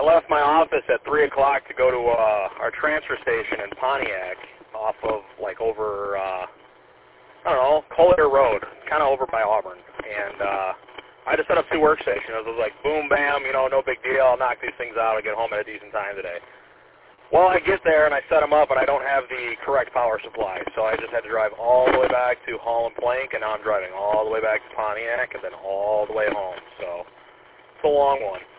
left my office at 3 o'clock to go to our transfer station in Pontiac off of, like, over, I don't know, Collier Road, kind of over by Auburn. And I just set up 2 workstations. I was like, boom, bam, you know, no big deal. I'll knock these things out. I'll get home at a decent time today. Well, I get there, and I set them up, and I don't have the correct power supply. So I just had to drive all the way back to Hall & Plank, and now I'm driving all the way back to Pontiac and then all the way home. So it's a long one.